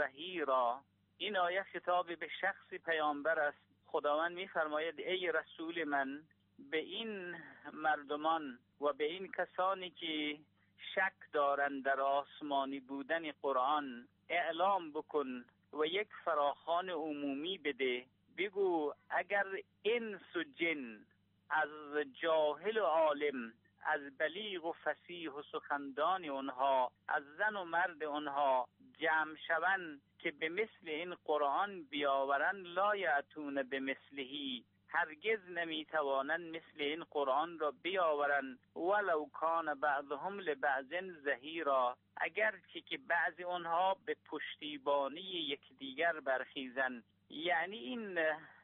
ظهیرا. این آیه خطاب به شخص پیامبر است. خداوند می‌فرماید ای رسول من، به این مردمان و به این کسانی که شک دارند در آسمانی بودن قرآن اعلام بکن و یک فراخوان عمومی بده. بگو اگر انس و جن، از جاهل و عالم، از بلیغ و فصیح و سخندان اونها، از زن و مرد اونها جمع شوند که به مثل این قرآن بیاورند، لا یأتون به مثلهی، هرگز نمیتوانند مثل این قرآن را بیاورند. ولو کان بعضهم لبعض ظهیرا، اگرچه که بعضی اونها به پشتیبانی یکدیگر برخیزند. یعنی این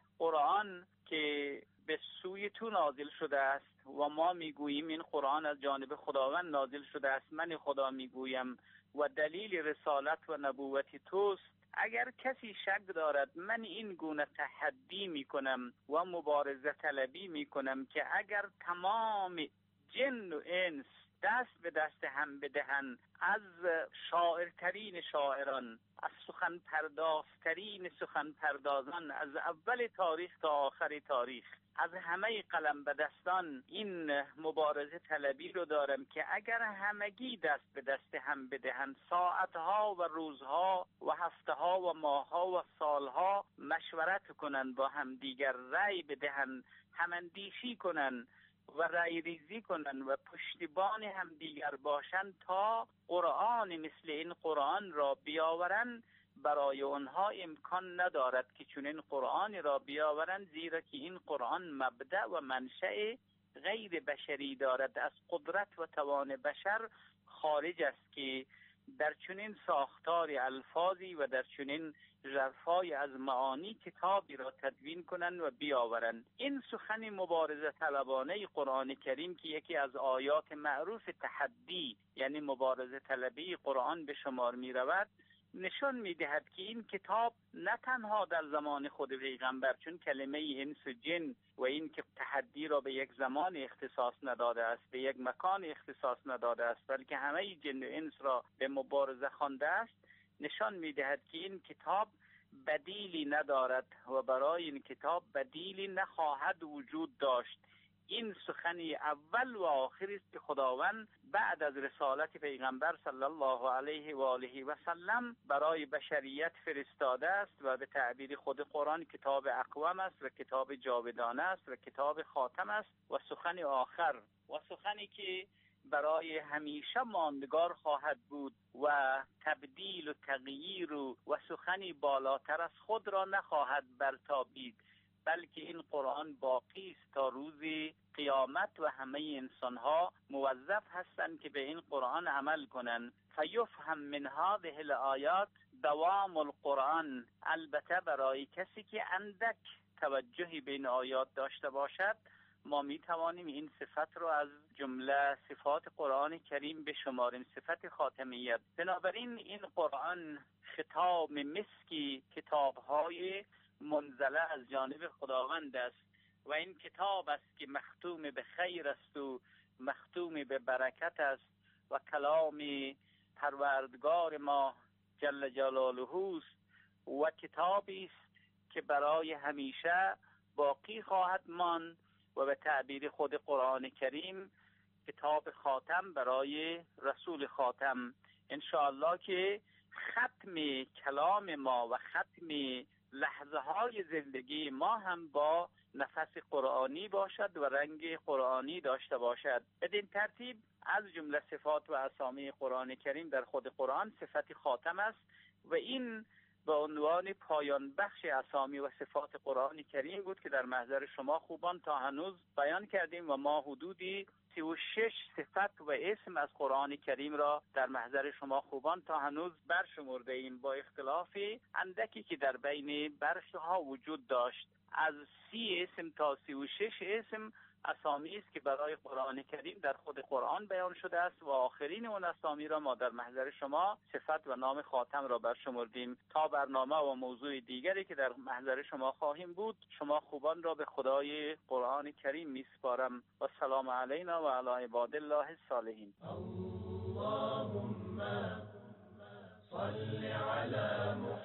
قرآن که به سوی تو نازل شده است و ما میگوییم این قرآن از جانب خداوند نازل شده است، من خدا میگویم و دلیل رسالت و نبوت توست. اگر کسی شک دارد، من این گونه تحدی میکنم و مبارزه طلبی میکنم که اگر تمام جن و انس دست به دست هم بدهند، از شاعرترین شاعران، از سخن پردازترین سخن پردازان، از اول تاریخ تا آخر تاریخ، از همه قلم به دستان، این مبارزه طلبی رو دارم که اگر همگی دست به دست هم بدهند، ساعتها و روزها و هفتهها و ماهها و سالها مشورت کنند، با هم دیگر رأی بدهند، هماندیشی کنند و رأی ریزی کنند و پشتیبان هم دیگر باشند تا قرآن مثل این قرآن را بیاورند، برای اونها امکان ندارد که چنین قرآن را بیاورند، زیرا که این قرآن مبدأ و منشأ غیر بشری دارد، از قدرت و توان بشر خارج است که در چنین ساختار الفاظی و در چنین ژرفای از معانی کتابی را تدوین کنند و بیاورند. این سخن مبارزه طلبانه قرآن کریم که یکی از آیات معروف تحدی یعنی مبارزه طلبی قرآن به شمار می رود، نشان می دهد که این کتاب نه تنها در زمان خود پیغمبر، چون کلمه انس و جن و این که تحدی را به یک زمان اختصاص نداده است، به یک مکان اختصاص نداده است، بلکه همه جن و انس را به مبارزه خوانده است، نشان می دهد که این کتاب بدیلی ندارد و برای این کتاب بدیلی نخواهد وجود داشت. این سخنی اول و آخر است که خداوند بعد از رسالت پیغمبر صلی الله علیه و آله و سلم برای بشریت فرستاده است و به تعبیر خود قرآن کتاب اقوم است و کتاب جاودانه است و کتاب خاتم است و سخن آخر و سخنی که برای همیشه ماندگار خواهد بود و تبدیل و تغییر و سخنی بالاتر از خود را نخواهد برتابید، بلکه این قرآن باقی است تا روز قیامت و همه انسانها موظف هستند که به این قرآن عمل کنند. فیفهم من هذه الآیات دوام القرآن. البته برای کسی که اندک توجهی به این آیات داشته باشد، ما می توانیم این صفت رو از جمله صفات قرآن کریم بشماریم، صفت خاتمیت. بنابراین این قرآن خطاب مسکی کتاب‌های منزله از جانب خداوند است و این کتاب است که مختوم به خیر است و مختوم به برکت است و کلام پروردگار ما جل جلاله است و کتابی است که برای همیشه باقی خواهد ماند و به تعبیر خود قرآن کریم کتاب خاتم برای رسول خاتم. انشاءالله که ختم کلام ما و ختم لحظه های زندگی ما هم با نفس قرآنی باشد و رنگ قرآنی داشته باشد. بدین ترتیب از جمله صفات و اسامی قرآن کریم در خود قرآن صفت خاتم است و این به عنوان پایان بخش اسامی و صفات قرآن کریم بود که در محضر شما خوبان تا هنوز بیان کردیم و ما حدودی 36 صفت و اسم از قرآن کریم را در محضر شما خوبان تا هنوز برشمرده ایم، با اختلاف اندکی که در بین برشها وجود داشت. از 30 اسم تا 36 اسم اسامی است که برای قرآن کریم در خود قرآن بیان شده است و آخرین اون اسامی را ما در محضر شما صفت و نام خاتم را برشمردیم. تا برنامه و موضوع دیگری که در محضر شما خواهیم بود، شما خوبان را به خدای قرآن کریم میسپارم و سلام علینا و علی عباد الله الصالحین. اللهم صل علی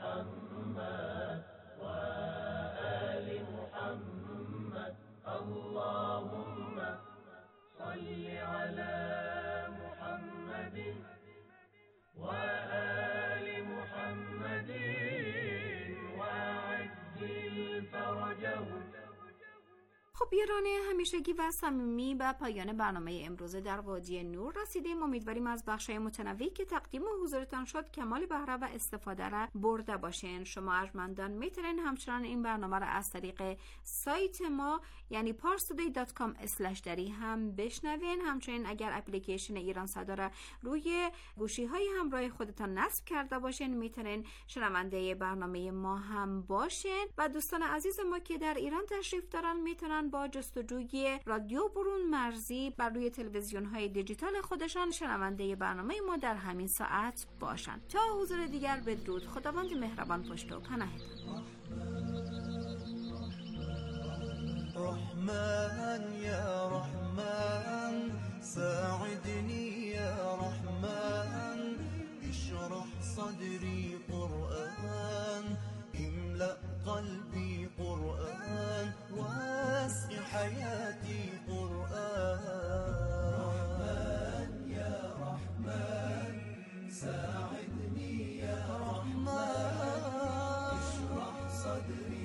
خب یاران همیشگی و صمیمی به پایان برنامه امروز در وادی نور رسیدیم. امیدواریم از بخش‌های متنوعی که تقدیم حضورتان شد کمال بهره و استفاده را برده باشین. شما ارجمندان میتونین همچنان این برنامه را از طریق سایت ما یعنی parstoday.com/dari هم بشنوین. همچنین اگر اپلیکیشن ایران صدا را روی گوشی‌های همراه خودتان نصب کرده باشین میتونین شنونده برنامه ما هم باشین و دوستان عزیز ما که در ایران تشریف دارن میتونن با جستجوی رادیو برون مرزی بر روی تلویزیون های دیجیتال خودشان شنونده برنامه ما در همین ساعت باشن. تا حضور دیگر بدرود. خداوند مهربان پشت و پناهتان. رحمن یا رحمن ساعدني يا رحمن اشرح صدري قرآن املأ قلبي قرآن واسع حياتي قرآن رحمن يا رحمن ساعدني يا رحمن اشرح صدري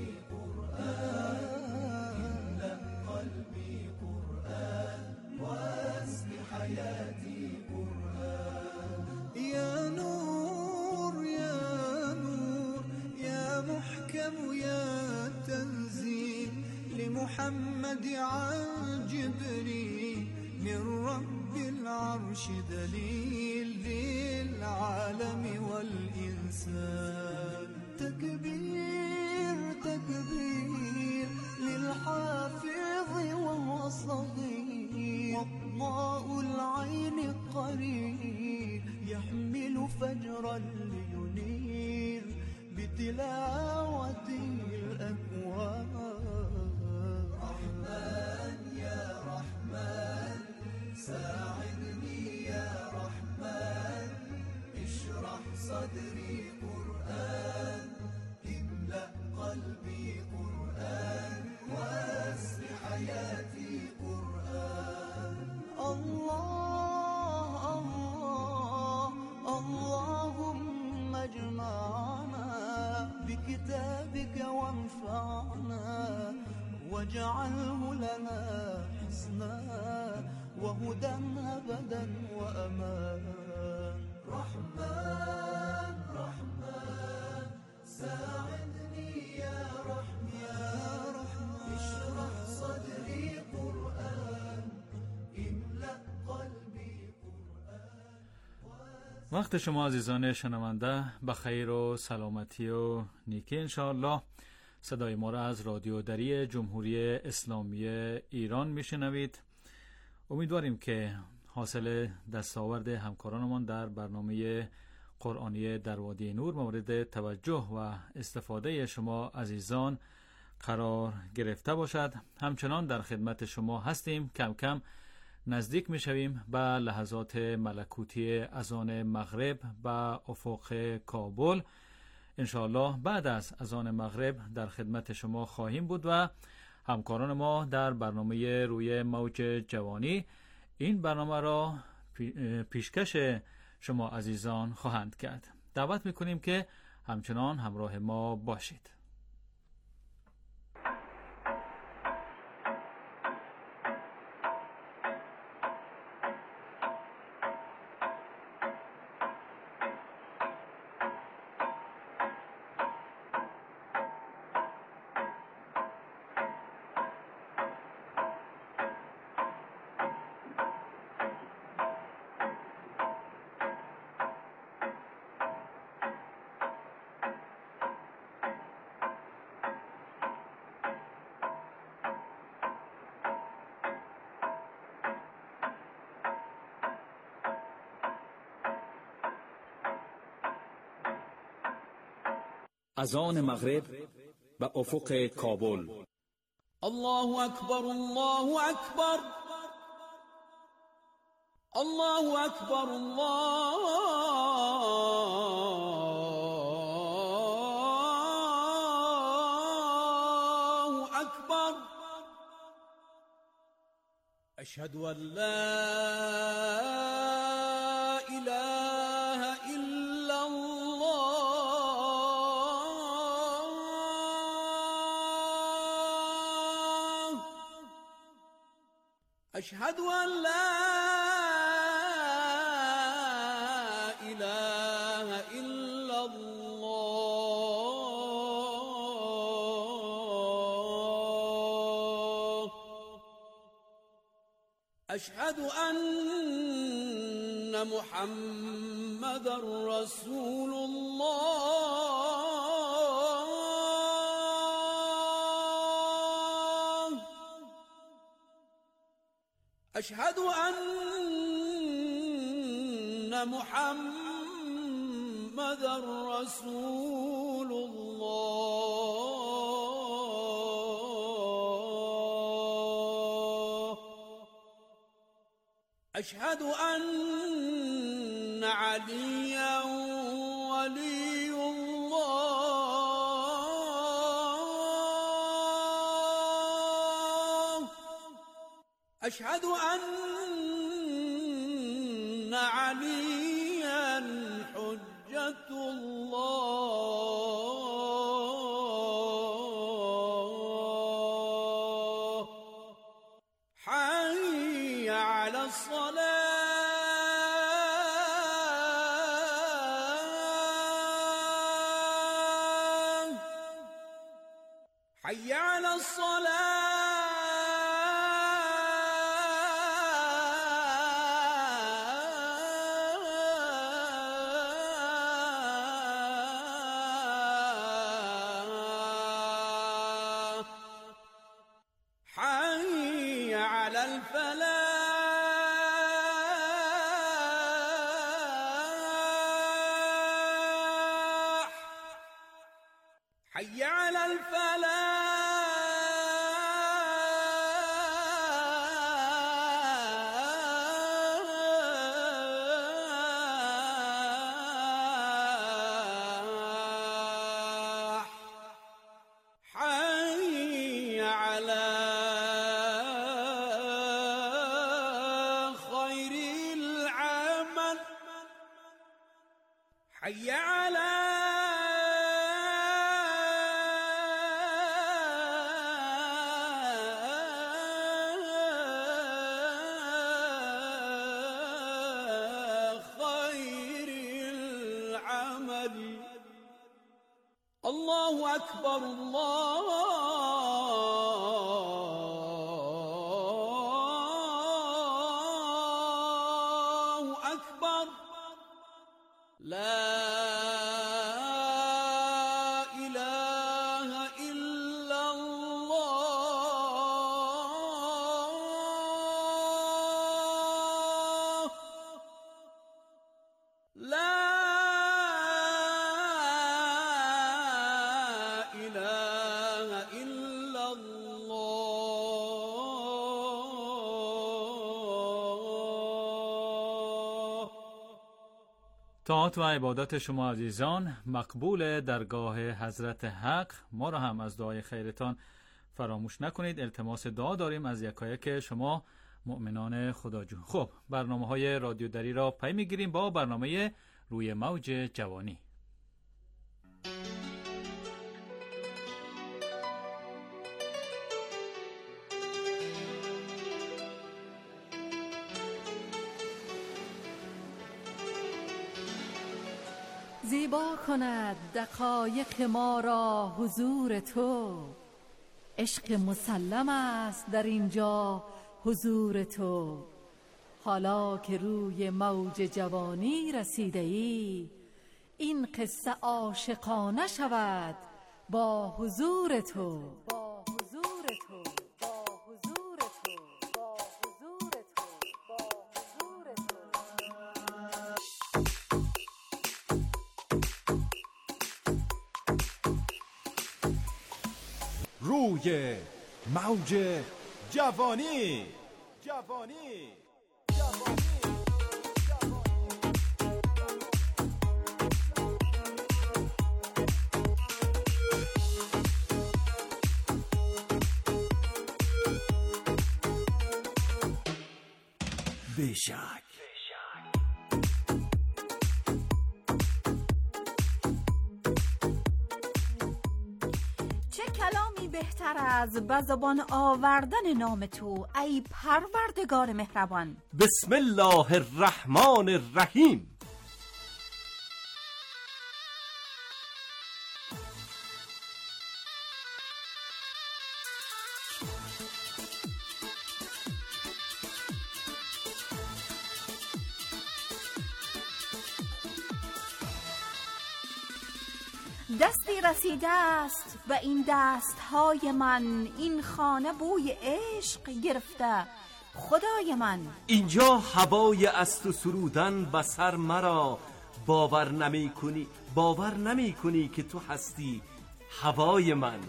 قرآن املأ قلبي قرآن واسع حياتي قرآن يا نور يا نور يا محكم يا تنزيل لمحمد عن جبريل من رب العرش دليل للعالم والإنسان تكبير تكبير للحافظ وهو صغير وضاء العين قرير يحمل فجرا لينير بتلاوته الأكوان رحمن يا رحمن ساعدني يا رحمن اشرح صدري قرآن املأ قلبي قرآن واسع حياتي قرآن الله الله اللهم اجمعنا بكتابك وانفعنا واجعله لنا حسنا وهدى أبدا وأمان رحمن رحمن ساعدني يا رحمن اشرح صدري قرآن املأ قلبي قرآن. وقت شما عزیزان شنونده بخیر و سلامتی و نیکی انشاءالله. صدای ما را از رادیو دری جمهوری اسلامی ایران میشنوید. امیدواریم که حاصل دستاورد همکارانمان در برنامه قرآنی در وادی نور مورد توجه و استفاده شما عزیزان قرار گرفته باشد. همچنان در خدمت شما هستیم. کم کم نزدیک میشویم به لحظات ملکوتی اذان مغرب به افق کابل. انشاءالله بعد از اذان مغرب در خدمت شما خواهیم بود و همکاران ما در برنامه روی موج جوانی این برنامه را پیشکش شما عزیزان خواهند کرد. دعوت میکنیم که همچنان همراه ما باشید. اذان مغرب به افق کابل. الله اکبر الله اکبر الله اکبر الله اکبر اشهد ان لا اله الا الله اشهد ان لا اله الا الله اشهد ان محمد رسول الله اشهد ان محمد رسول الله اشهد ان عليا ولي الله اشهد ان عليا حجة الله حي على الصلاة حي على الصلاة حي على الفلاح حي على الفلاح حي على خير العمل حي على خير العمل الله أكبر الله أكبر لا إله إلا الله لا إله إلا الله. طاعات و عبادات شما عزیزان مقبول درگاه حضرت حق. ما را هم از دعای خیرتان فراموش نکنید. التماس دعا داریم از یکایک شما مؤمنان خداجو. خب برنامه‌های رادیو دری را پی می‌گیریم با برنامه روی موج جوانی. زیبا کند دقایق ما را حضور تو، عشق مسلم است در اینجا حضور تو. حالا که روی موج جوانی رسیده ای، این قصه عاشقانه شود با حضور تو. روی موج جوانی. بیشک چه کلامی بهتر از به زبان آوردن نام تو ای پروردگار مهربان؟ بسم الله الرحمن الرحیم. دستی رسیده است به این دستهای من، این خانه بوی عشق گرفته خدای من. اینجا هوای است و سرودن به سر مرا، باور نمی کنی که تو هستی هوای من.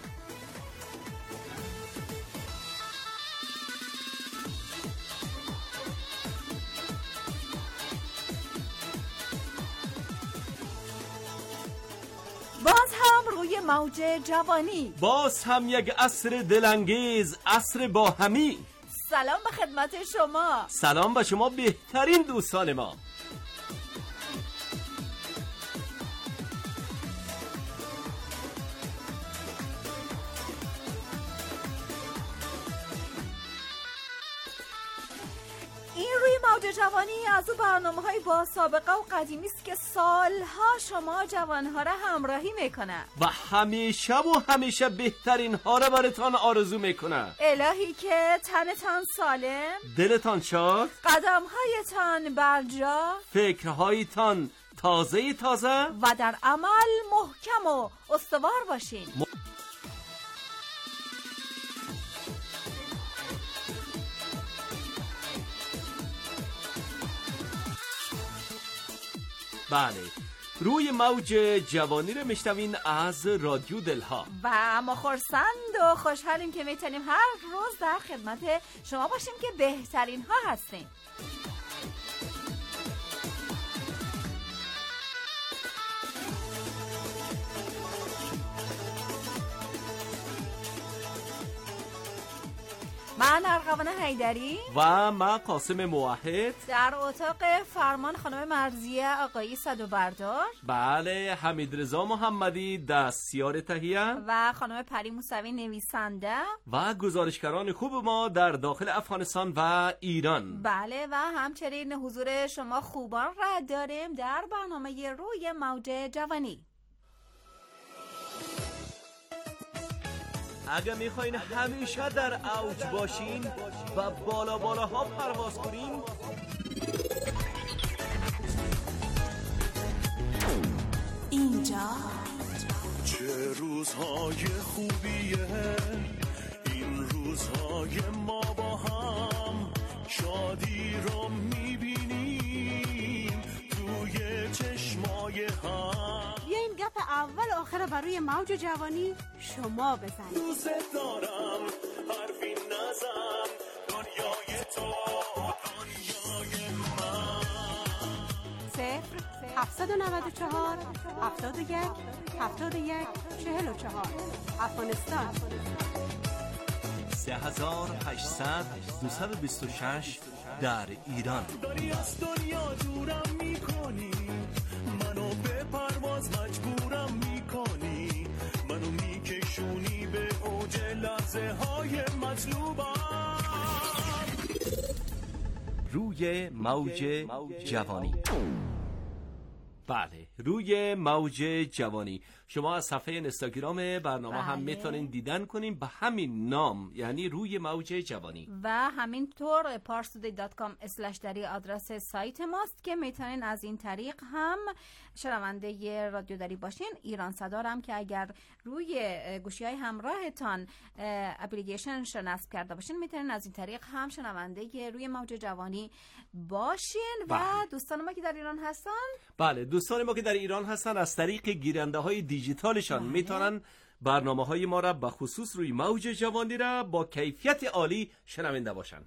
باز هم روی موج جوانی، باز هم یک عصر دلانگیز، عصر با همی. سلام به خدمت شما. سلام به شما بهترین دوستان ما. این روی موج جوانی از اون برنامه‌های با سابقه و قدیمی است که سالها شما جوانها را همراهی میکنه و همیشه بهترین ها را براتان آرزو میکنه. الهی که تنتان سالم، دلتان شاد، قدمهایتان برجا، فکرهایتان تازه و در عمل محکم و استوار باشین. بله، روی موج جوانی رو میشنوین از رادیو دلها و ما خرسند و خوشحالیم که میتونیم هر روز در خدمت شما باشیم که بهترین ها هستیم. من ارغوان حیدری و من قاسم موحد، در اتاق فرمان خانم مرضیه آقایی صدوبردار، بله حمید رضا محمدی دستیار تهیه و خانم پری موسوی نویسنده و گزارشگران خوب ما در داخل افغانستان و ایران. بله و همچنین حضور شما خوبان را داریم در برنامه روی موج جوانی. اگه میخواین همیشه در اوج باشین و بالاها پرواز کنین، اینجا چه روزهای خوبیه این روزهای ما با هم، شادی رو میبینیم توی چشمای هم. بیاین گپ اول آخر برای موج جوانی شما بزنید. دوست دارم حرفی نزن، دنیای تو دنیای من. 0-794 71 71 44 افغانستان. 3800 226 در ایران. داری از دنیا دورم میکنی، منو به پرواز مجبورم میکنی، منو میکشونی به اوج لحظه های مطلوبم. روی موج جوانی. بله، روی موج جوانی. شما از صفحه اینستاگرام برنامه هم میتونین دیدن کنین به همین نام، یعنی روی موج جوانی. و همینطور parstoday.com/ دری آدرس سایت ماست که میتونین از این طریق هم شنونده رادیو دری باشین. ایران صدا هم که اگر روی گوشی‌های همراهتان اپلیکیشن نصب کرده باشین میتونین از این طریق هم شنونده روی موج جوانی باشین. و دوستان ما که در ایران هستن، بله دوستان ما که در ایران هستن از طریق گیرنده های دیجیتالشان میتونن برنامه های ما را به خصوص روی موج جوانی را با کیفیت عالی شنونده باشن.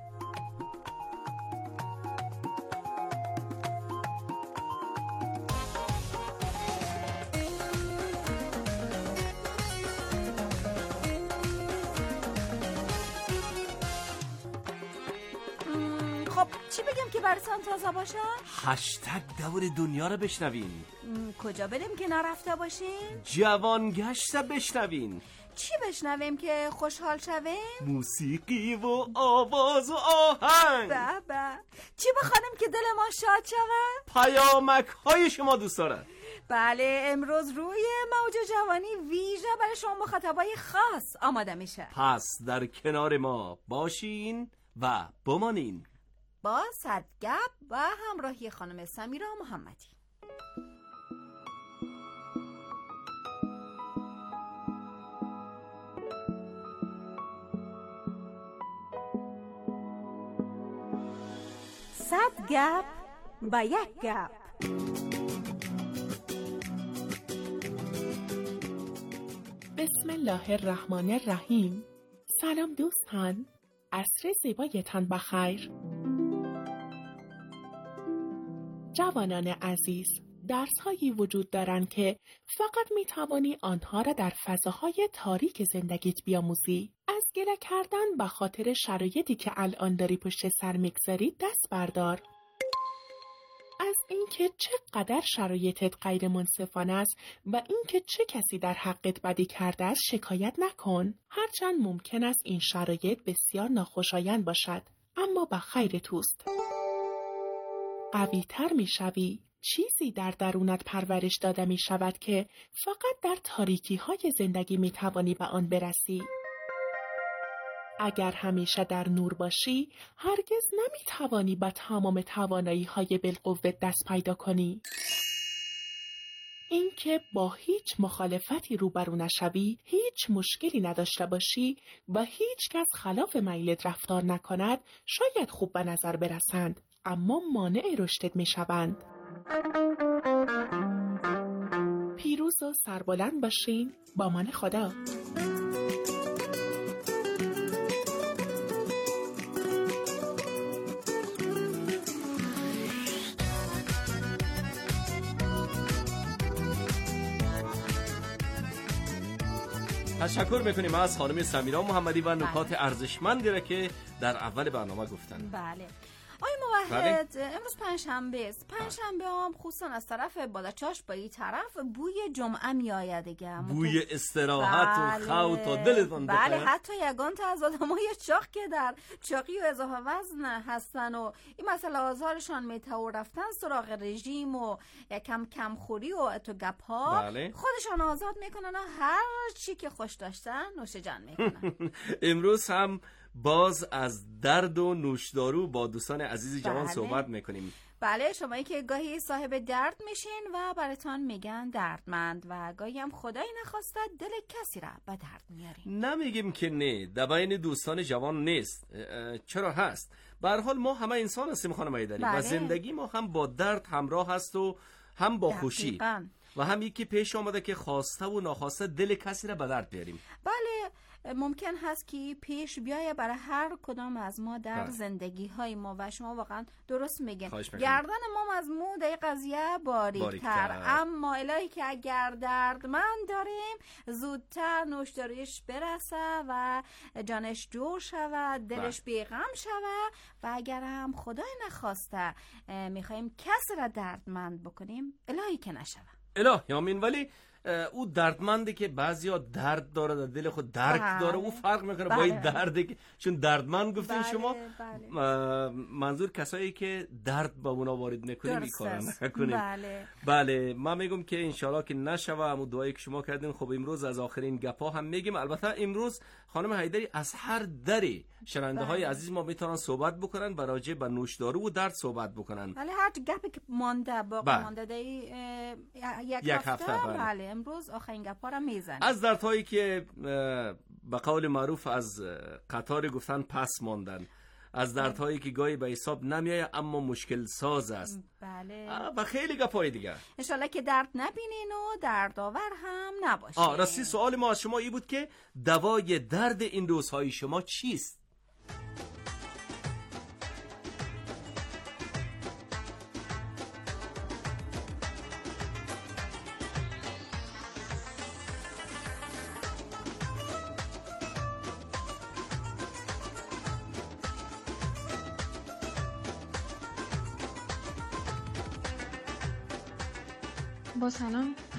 خب چی بگم که براتون تازه باشه؟ هشتگ دور دنیا رو بشنوین. کجا بریم که نرفته باشین؟ جوان گشت بشنوین. چی بشنویم که خوشحال شویم؟ موسیقی و آواز و آهنگ. بابا چی بخوانیم که دل ما شاد شود؟ پیامک های شما دوست دارد. بله، امروز روی موج جوانی ویژه برای شما مخاطبای خاص آماده میشه. پس در کنار ما باشین و بمانین با صدگپ و همراهی خانم سمیرا محمدی. صدگپ با یک گپ. بسم الله الرحمن الرحیم. سلام دوستان، عصر زیبایتان بخیر. جوانان عزیز، درس‌هایی وجود دارند که فقط می‌توانی آنها را در فضاهای تاریک زندگیت بیاموزی. از گله کردن به خاطر شرایطی که الان داری پشت سر می‌گذاری دست بردار. از اینکه چقدر شرایطت غیر منصفانه است و اینکه چه کسی در حقت بدی کرده است شکایت نکن. هرچند ممکن است این شرایط بسیار ناخوشایند باشد، اما به خیر توست. قوی تر می شوی. چیزی در درونت پرورش داده می شود که فقط در تاریکی های زندگی می توانی به آن برسی. اگر همیشه در نور باشی، هرگز نمی توانی به تمام توانایی های بالقوه دست پیدا کنی. اینکه با هیچ مخالفتی روبرو نشوی، هیچ مشکلی نداشته باشی و هیچ کس خلاف میلت رفتار نکند، شاید خوب به نظر برسند، اما مانع رشدت می شوند. پیروز و سربلند باشین. با امان خدا. تشکر میکنیم از خانم سمیرا محمدی و نکات ارزشمندی را که در اول برنامه گفتن. بله. آقای موحد، امروز پنجشنبه است. پنجشنبه هم خصوصا از طرف بالچاش با این طرف بوی جمعه می آید دیگه. بوی استراحت و خوت و دلتون بخیر. بله، حتی یگان تا از آدمای چاق که در چاقی و اضافه وزن هستن و این مسئله آزارشان میتو رفتن سراغ رژیم و کم خوری و تو گپ ها، بله. خودشان آزاد میکنن و هر چی که خوش داشتن نوش جان میکنن. امروز هم باز از درد و نوشدارو با دوستان عزیز جوان صحبت میکنیم. بله، شمایی که گاهی صاحب درد میشین و براتون میگن دردمند و گاهی هم خدای نخواسته دل کسی را به درد میارین. نمیگیم که نه، در بین دوستان جوان نیست. چرا هست؟ به هر حال ما همه انسان هستیم خانم ایدری. بله. و زندگی ما هم با درد همراه هست و هم با خوشی و هم یکی پیش آمده که خواسته و ناخواسته دل کسی را به درد بیاریم. بله، ممکن هست که پیش بیایه برای هر کدام از ما در زندگی های ما و شما واقعا درست میگن. گردن ما از مو در قضیه باریک‌تر، اما الهی که اگر دردمند داریم زودتر نوشداریش برسه و جانش جور شود، دلش بیغم شود و اگر هم خدای نخواسته میخوایم کسی را دردمند بکنیم الهی که نشود. الهی آمین. ولی او دردمنده که بعضیا درد داره در دل خود درک داره، او فرق میکنه با این درده که چون دردمند گفتین شما. منظور کسایی که درد با اونا وارد نکنیم این کارا نکنیم. بله، من میگم که انشالله که نشوه. همون دعایی که شما کردین. خب امروز از آخرین گپا هم میگیم. البته امروز خانم حیدری از هر دری شنونده های عزیز ما میتونن صحبت بکنن، برای راجع به نوشدارو و درد صحبت بکنن. بله، هر گپی که مانده باقی مانده یک هفته. بله، امروز آخرین گپا را میزنیم. از دردهایی که به قول معروف از قطار گفتن پس ماندن، از دردهایی که گاهی به حساب نمیایه اما مشکل ساز است. بله. و خیلی گپای دیگه. انشالله که درد نبینین و دردآور هم نباشین. راستی سوال ما از شما این بود که دوای درد این روزهای شما چیست؟ با سلام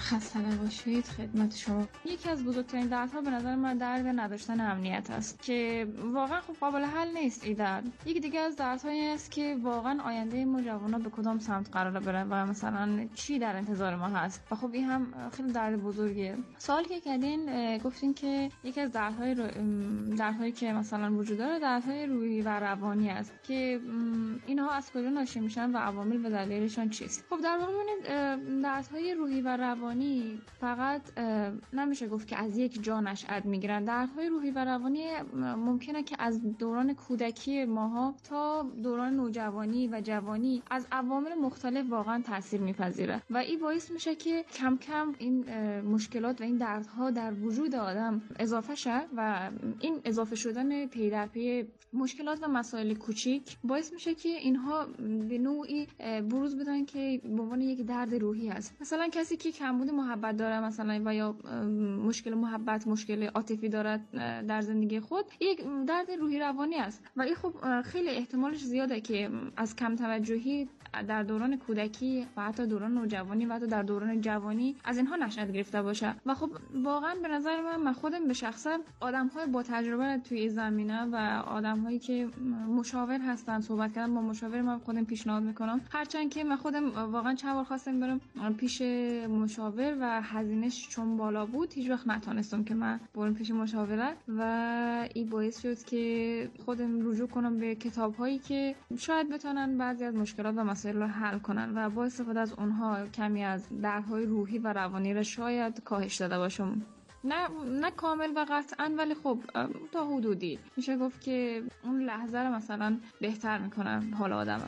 خسته نباشید. خدمت شما. یکی از بزرگترین دردها به نظر من درد نداشتن امنیت است که واقعا خب قابل حل نیست این درد. یکی دیگه از دردهایی است که واقعا آینده ما جوانا به کدام سمت قراره بره و مثلا چی در انتظار ما هست و خب این هم خیلی درد بزرگیه. سوالی که کردین گفتین که یکی از دردهایی که مثلا وجود داره دردهای روحی و روانی است که اینها از کجا ناشی میشن و عوامل به دلیلشان چیست. خب در واقع دردهای روحی و روانی فقط نمیشه گفت که از یک جا نشأت میگیرن. دردهای روحی و روانی ممکنه که از دوران کودکی ماها تا دوران نوجوانی و جوانی از عوامل مختلف واقعا تاثیر میپذیره و این باعث میشه که کم کم این مشکلات و این دردها در وجود آدم اضافه شه و این اضافه شدن پی در پی مشکلات و مسائل کوچیک باعث میشه که اینها به نوعی بروز بدن که به عنوان یک درد روحی هست. مثلا کسی که کمبود محبت داره مثلا و یا مشکل محبت، مشکل عاطفی داره در زندگی خود، یک درد روحی روانی است و این خب خیلی احتمالش زیاده که از کم توجهی در دوران کودکی و حتی دوران نوجوانی و حتی در دوران جوانی از اینها نشأت گرفته باشه. و خب واقعا به نظر من خودم به شخصا آدم‌های با تجربه توی این زمینه و آدم‌هایی که مشاور هستن صحبت کردن با مشاور من خودم پیشنهاد میکنم، هرچند که من خودم واقعا چند بار خواستم برم پیش مشاور و هزینه‌اش چون بالا بود هیچ وقت نتونستم که من برم پیش مشاوره و این باعث شد که خودم رجوع کنم به کتاب‌هایی که شاید بتونن بعضی از مشکلات و مسائل رو حل کنن و با استفاده از اونها کمی از دردهای روحی و روانی را شاید کاهش داده باشم. نه کامل و قطعا، ولی خب تا حدودی میشه گفت که اون لحظه رو مثلا بهتر میکنن حال آدمه.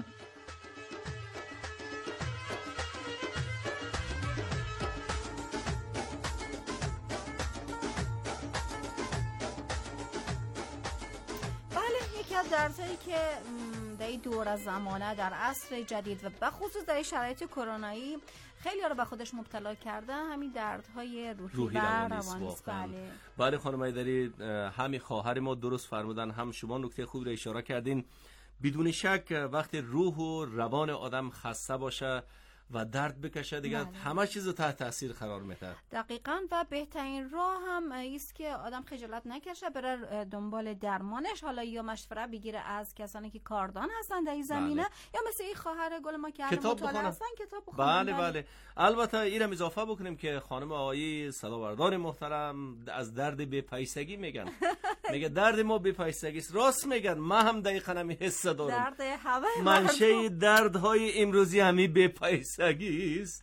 دردهایی که در این دور از زمانه در عصر جدید و به خصوص در شرایط کرونایی خیلی ها رو به خودش مبتلا کرده همین دردهای روحی و روانی است. بله خانم ایدری، همین خواهر ما درست فرمودن، هم شما نکته خوب رو اشاره کردین. بدون شک وقتی روح و روان آدم خسته باشه و درد بکشه دیگه همه چیزو تحت تاثیر قرار میده. دقیقاً. و بهترین راه هم است که آدم خجالت نکشه، بره دنبال درمانش، حالا یا مشوره بگیره از کسانی که کاردان هستن در این زمینه یا مثل این خواهر گل ما که مطالعه هستن کتاب بخونن. بله. البته اینم اضافه بکنیم که خانم آقای صداوردان محترم از درد بپایستگی میگن. میگه درد ما بپایستگی است. راست میگن، من هم دقیقاً همین حس دارم. درد همه منشأ دردهای امروزی همین بپایستگی است.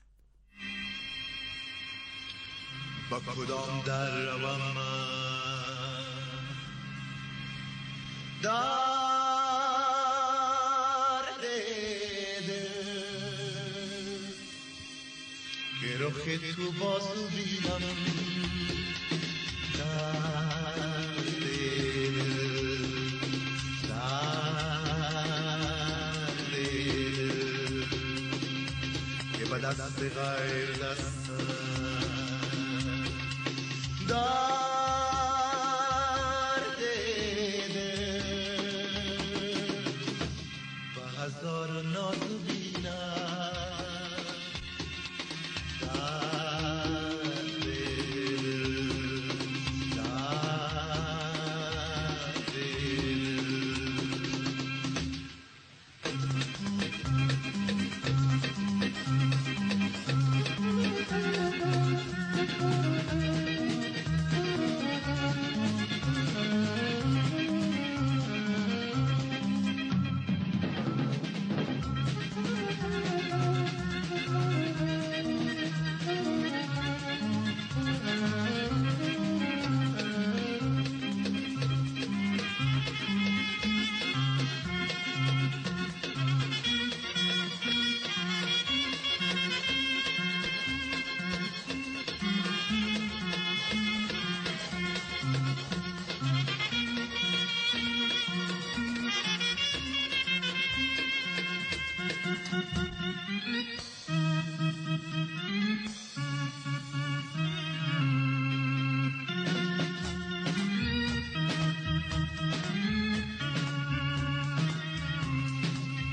با کدام در روم من درد دل که رخ تو بازو بینم درد دل که به دست غیر دست درد دل و هزار نازو بینم درد دل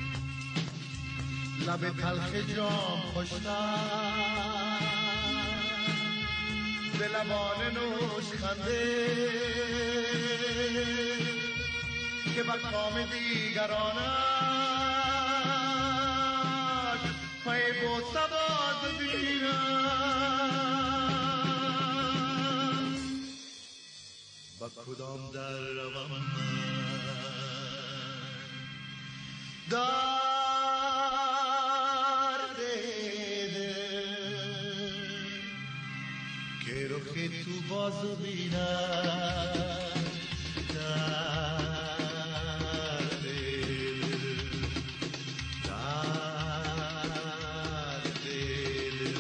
لب تلخ جام خوشتر به لبان نوش خنده که بر کام دیگرانش پای بود سباد بینم با کدام در روم من دار دیده که رخ تو بازو بینم دار دیده دار دیده.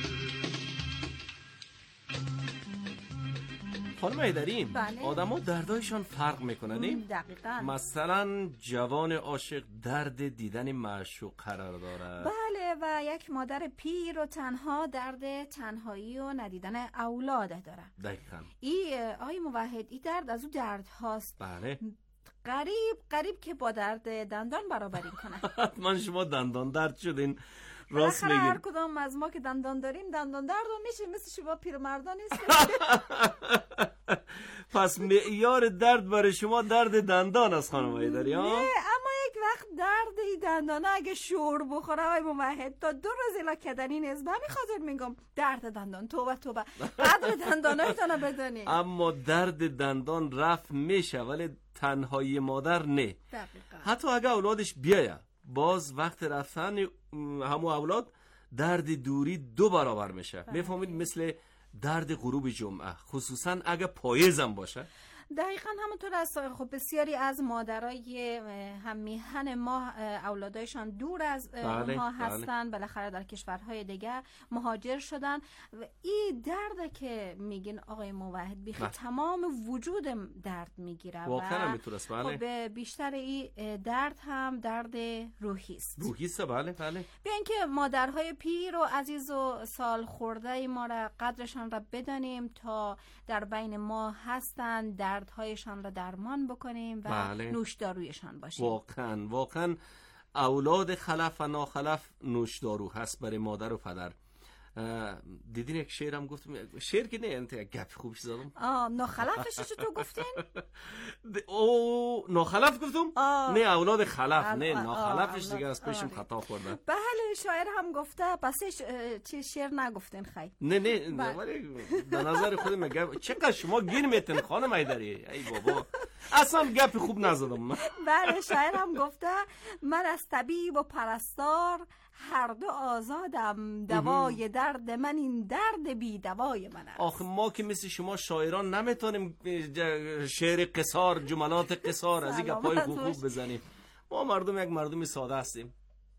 خانم ایدریم، بله. آدم ها دردایشان فرق میکنن. دقیقاً. مثلا جوان عاشق درد دیدن معشوق قرار داره. بله، و یک مادر پیر و تنها درد تنهایی و ندیدن اولاد داره. دقیقاً. آقای موحد، این درد از او درد هاست. بله. قریب که با درد دندان برابری کنه. حتما شما دندان درد شدین. راست میگین. هر میگین. کدام از ما که دندان داریم دندان درد میشه مثل شما پیرمردان نیست. پس معیار درد برای شما درد دندان است خانم ایدری ها؟ نه، اما یک وقت درد دندانه اگه شور بخوره های موحد تا 2 روز الا کدنی نیست. به همین خاطر میگم درد دندان توبه قدر دندانایتان بدانی. اما درد دندان رفت میشه ولی تنهایی مادر نه. دقیقا. حتی اگه اولادش بیایه باز وقت رفتن همو اولاد درد دوری 2 برابر میشه. میفهمید؟ مثل درد غروب جمعه، خصوصا اگه پاییزم باشه. دقیقا همونطور است. خب بسیاری از مادرای هم میهن ما اولادایشان دور از اونها هستن، بالاخره در کشورهای دیگه مهاجر شدن و این درد که میگین آقای موحد بیخی تمام وجود درد میگیره. واقعا همینطور است. بله. خب بیشتر این درد هم درد روحی است. روحی است. بله بله. بیاین که مادرهای پیر و عزیز و سال خورده ما را قدرشان را بدانیم تا در بین ما هستن، دردهایشان را درمان بکنیم و بله. نوشدارویشان باشیم. واقعا اولاد خلف و ناخلف نوشدارو هست برای مادر و پدر. دیدین یک شعرم گفتم، شعر که نه انت گپ خوبش زدم. ناخلفش چطور گفتین؟ او ناخلف گفتم؟ نه اولاد خلف. نه ناخلفش دیگه از پیشم خطا خوردن. بله، شاعر هم گفته، پس چه شعر نگفتین خیلی. نه ولی به نظر خودم میگم چقدر شما گیر میتین خانم ایدری. ای بابا اصلا گپ خوب نزدم. بله، شاعر هم گفته من از طبیب و پرستار هر دو آزادم، دوای درد من این درد بی دوای من است. آخه ما که مثل شما شاعران نمیتونیم شعر قصار، جملات قصار از این گپای خوب بزنیم. ما مردم یک مردم ساده هستیم.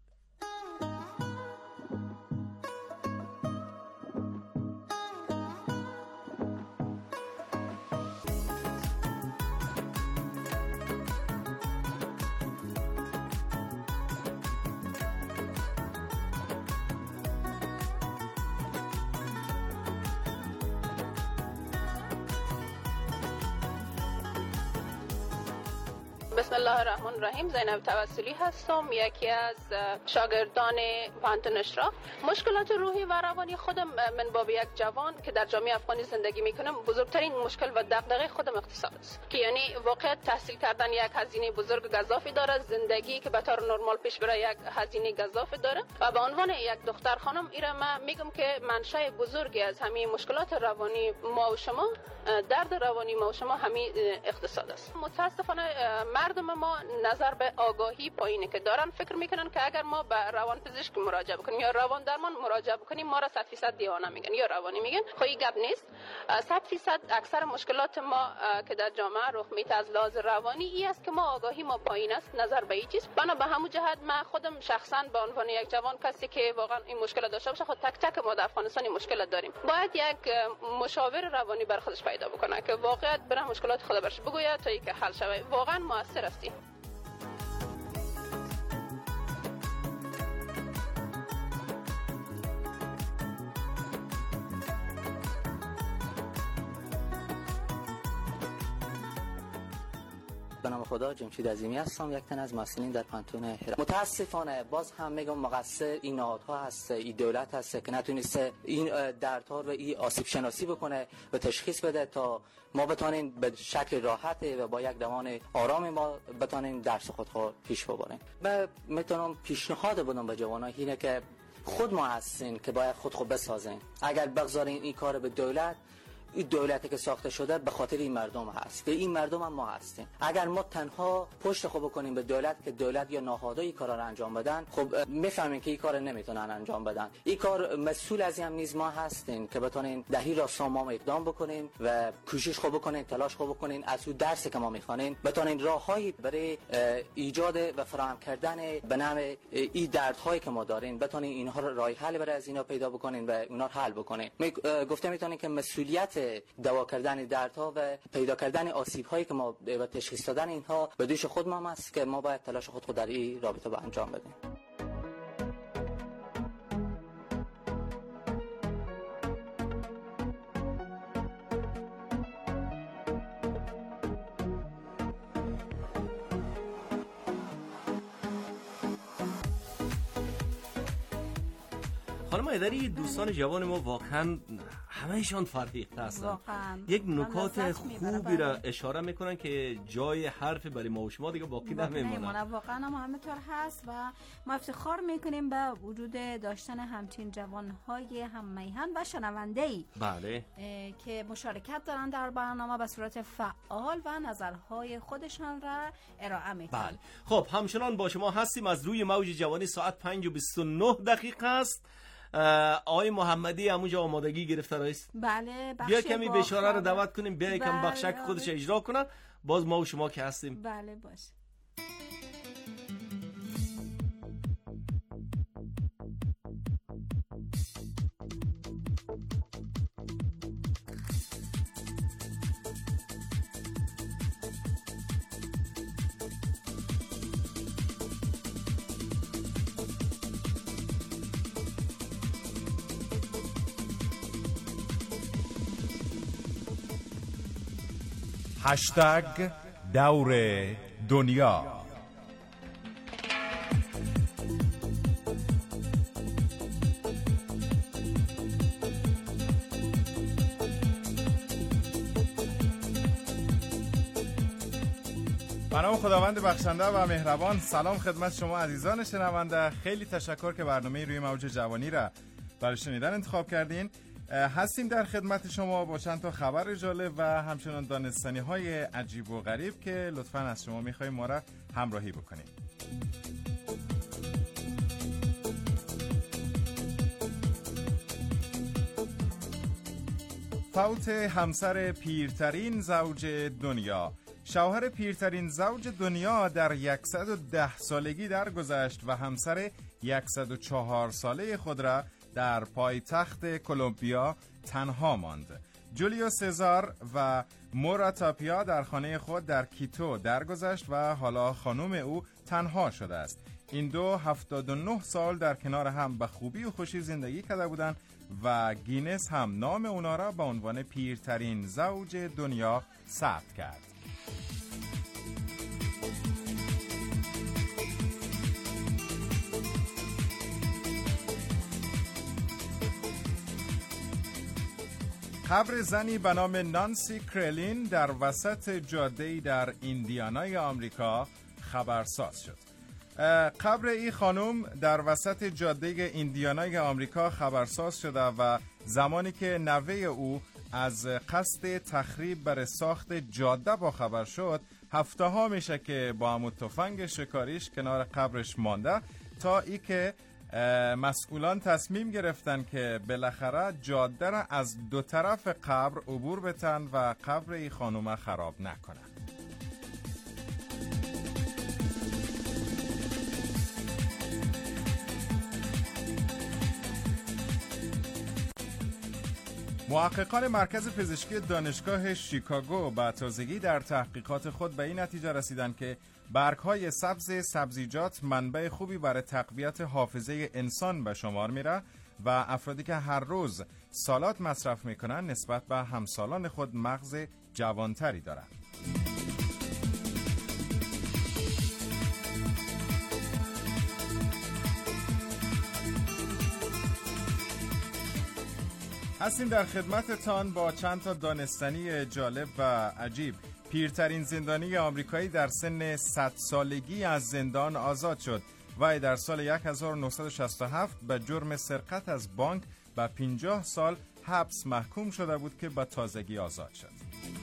بسم الله الرحمن الرحیم. زینب توسلی هستم، یکی از شاگردان پانتون اشراف. مشکلات روحی و روانی خودم من با یک جوان که در جامعه افغانی زندگی میکنم، بزرگترین مشکل و دغدغه خودم اقتصاد است، که یعنی واقعیت تحصیل کردن یک هزینه بزرگ گزافی داره، زندگی که به طور نرمال پیش بره یک هزینه گزافی داره و به عنوان یک دختر خانم ایرا من میگم که منشأ بزرگی از همه مشکلات روانی ما و شما، درد روانی ما و شما همین اقتصاد است. متاسفانه مردم ما نظر به آگاهی پایینه که دارن فکر میکنن که اگر ما به روان پزشک مراجعه بکنیم یا روان درمان مراجعه بکنیم ما را 100% دیوانه میگن یا روانی میگن. خب این گپ نیست. 100% اکثر مشکلات ما که در جامعه رخ میده از لحاظ روانی این است که ما آگاهی ما پایین است نظر به این چیز. بنا به همون جهت من خودم شخصا به عنوان یک جوان کسی که واقعا این مشکل داشته باشه، خود تک تک ما در افغانستان این مشکل داریم، باید یک مشاور روانی بر خودش پیدا بکنه که واقعیت بره مشکلات خود برش بگوید تا اینکه حل شود. واقعا موثر است. به نام خدا، جمشید عظیمی هستم، یک تن از مسئولین در پانتون هرات. متاسفانه باز هم میگم مقصر این نهادها هست، این دولت هست که نتونسته این دردها و این آسیب شناسی بکنه و تشخیص بده تا ما بتونیم به شکل راحت و با یک دوام آرام ما بتونیم درس خود پیش ببریم. و میتونم پیشنهاد بدم به جوانان اینه که خود ما هستین که باید خود بسازین. اگر بگذارین این کار به دولت، این دولتی که ساخته شده به خاطر این مردم هست که این مردم هم ما هستیم. اگر ما تنها پشت خوب بکنیم به دولت که دولت یا نهادهای کارا رو انجام بدن، خب میفهمین که این کار نمیتونن انجام بدن. این کار مسئول از این نیز ما هستیم که بتونین در این راستا ما اقدام بکنین و کوشش خوب بکنین، تلاش خوب بکنین، از اون درسی که ما میخوانین بتونین راههایی برای ایجاد و فراهم کردن به نام این دردهایی که ما داریم بتونین اینها رو راه حل برای از اینا پیدا بکنین و اونا رو حل بکنین. گفته میتونین که مسئولیت دوا کردن دردها و پیدا کردن آسیب‌هایی که ما و تشخیص دادن اینها به دوش خود ما است که ما باید تلاش خود در این رابطه با انجام بدیم. خانم ایدری، دوستان جوان ما واقعا همه‌شان فرهیخته هستن. یک نکات خوبی را اشاره میکنن که جای حرف برای ما و شما دیگه باقی نمیمونه. واقعا هم همینطور هست و ما افتخار میکنیم به وجود داشتن همچین جوانهای هم میهن و شنونده‌ای بله که مشارکت دارن در برنامه به صورت فعال و نظرهای خودشان را ارائه میکنن. بله خب همچنان با شما هستیم از روی موج جوانی. ساعت 5:29 است. آقای محمدی همونجا آمادگی گرفته رئیس. بله بیا کمی بیچاره رو دعوت کنیم بیا یکم بخشک خودش اجرا کنه، باز ما و شما که هستیم. بله باشه. هشتگ دور دنیا. به نام خداوند بخشنده و مهربان. سلام خدمت شما عزیزان شنونده. خیلی تشکر که برنامه روی موج جوانی را برای شنیدن انتخاب کردین. هستیم در خدمت شما با چند تا خبر جالب و همچنان دانستنی های عجیب و غریب که لطفاً از شما میخوایم ما را همراهی بکنیم. فوت همسر پیرترین زوج دنیا. شوهر پیرترین زوج دنیا در 110 سالگی درگذشت و همسر 104 ساله خود را در پایتخت کلمبیا تنها ماند. جولیو سزار و مورا تاپیا در خانه خود در کیتو درگذشت و حالا خانم او تنها شده است. این دو 79 سال در کنار هم به خوبی و خوشی زندگی کرده بودند و گینس هم نام اونا را به عنوان پیرترین زوج دنیا ثبت کرد. قبر زنی به نام نانسی کرلین در وسط جاده‌ای در ایندیانای آمریکا خبرساز شد. قبر این خانم در وسط جاده ایندیانای آمریکا خبرساز شده و زمانی که نوه او از قصد تخریب بر ساخت جاده با خبر شد، هفته‌ها میشه که با همون تفنگ شکاریش کنار قبرش مانده تا ای که مسئولان تصمیم گرفتن که بالاخره جاده را از دو طرف قبر عبور بتن و قبر این خانومه خراب نکنن. محققان مرکز پزشکی دانشگاه شیکاگو به تازگی در تحقیقات خود به این نتیجه رسیدند که برگ‌های سبز سبزیجات منبع خوبی برای تقویت حافظه انسان به شمار میره و افرادی که هر روز سالاد مصرف میکنن نسبت به همسالان خود مغز جوانتری دارند. هستیم در خدمتتان با چند تا دانستنی جالب و عجیب. پیرترین زندانی آمریکایی در سن 100 سالگی از زندان آزاد شد. وی در سال 1967 به جرم سرقت از بانک به 50 سال حبس محکوم شده بود که به تازگی آزاد شد.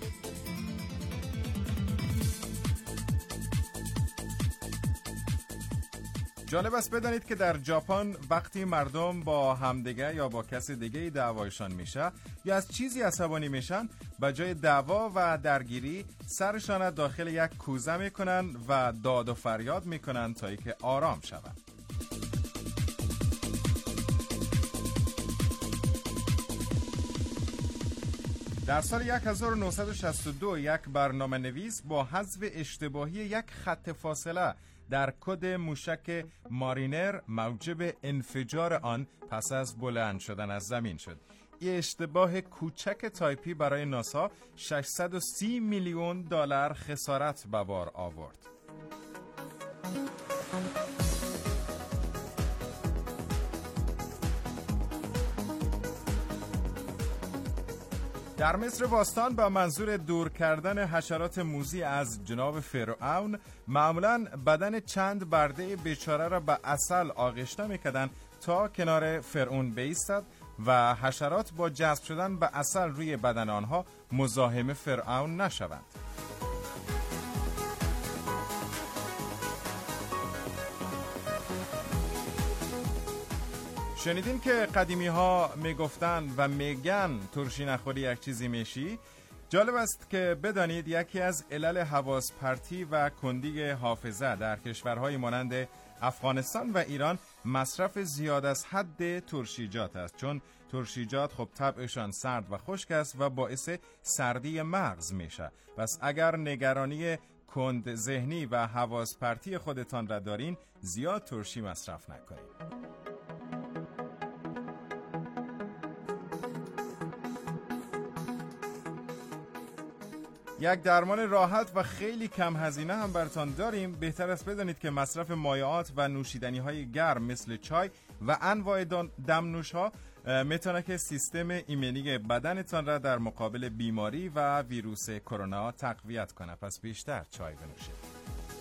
جالب است بدانید که در ژاپن وقتی مردم با همدیگه یا با کسی دیگه دعوایشان میشه یا از چیزی عصبانی میشن، به جای دعوا و درگیری سرشان داخل یک کوزه میکنن و داد و فریاد میکنن تا اینکه آرام شوند. در سال 1962 یک برنامه نویس با حذف اشتباهی یک خط فاصله در کد موشک مارینر موجب انفجار آن پس از بلند شدن از زمین شد. این اشتباه کوچک تایپی برای ناسا 630 میلیون دلار خسارت به بار آورد. در مصر باستان با منظور دور کردن حشرات موذی از جناب فرعون معمولاً بدن چند برده بیچاره را به عسل آغشته می‌کردند تا کنار فرعون بایستد و حشرات با جذب شدن به عسل روی بدن آنها مزاحم فرعون نشوند. شنیدین که قدیمی ها میگفتن و میگن ترشی نخوری یک چیزی میشی؟ جالب است که بدانید یکی از علل حواس پرتی و کندی حافظه در کشورهای مانند افغانستان و ایران مصرف زیاد از حد ترشیجات است، چون ترشیجات خب طبعشان سرد و خشک است و باعث سردی مغز میشه. پس اگر نگرانی کند ذهنی و حواس پرتی خودتان را دارین، زیاد ترشی مصرف نکنید. یک درمان راحت و خیلی کم هزینه هم براتان داریم. بهتر است بدانید که مصرف مایعات و نوشیدنی های گرم مثل چای و انواع دمنوش ها میتونه که سیستم ایمنی بدنتان را در مقابل بیماری و ویروس کرونا تقویت کنه. پس بیشتر چای بنوشید.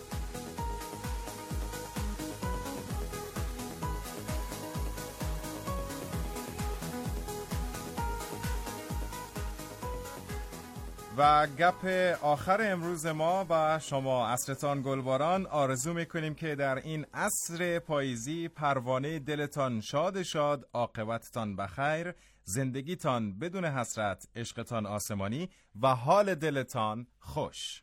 و گپ آخر امروز ما و شما عصرتان گلباران آرزو میکنیم که در این عصر پاییزی پروانه دلتان شاد شاد، عاقبتتان بخیر، زندگیتان بدون حسرت، عشقتان آسمانی و حال دلتان خوش.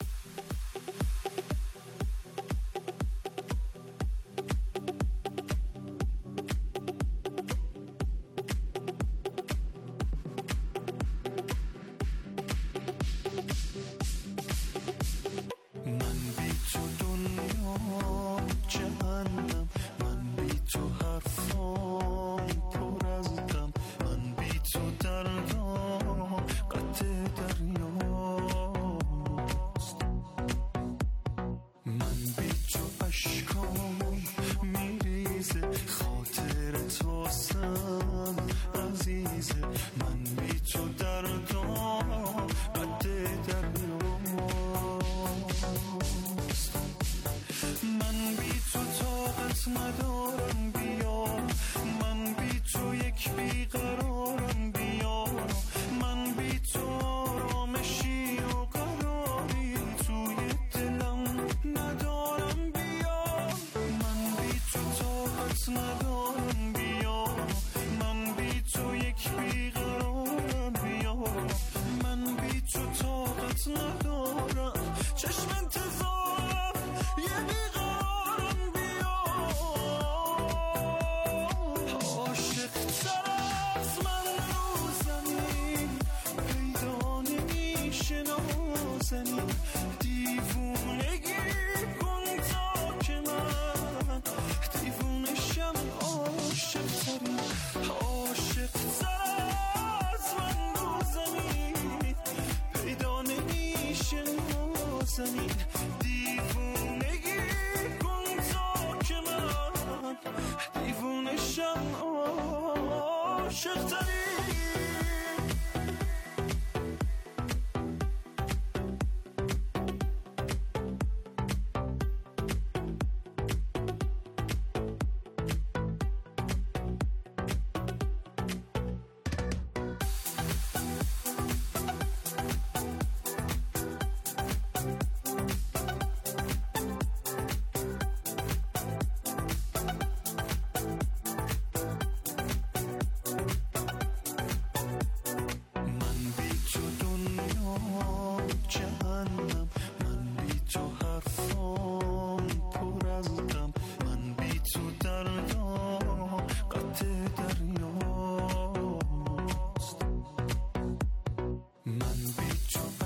دیوونشم عاشق تری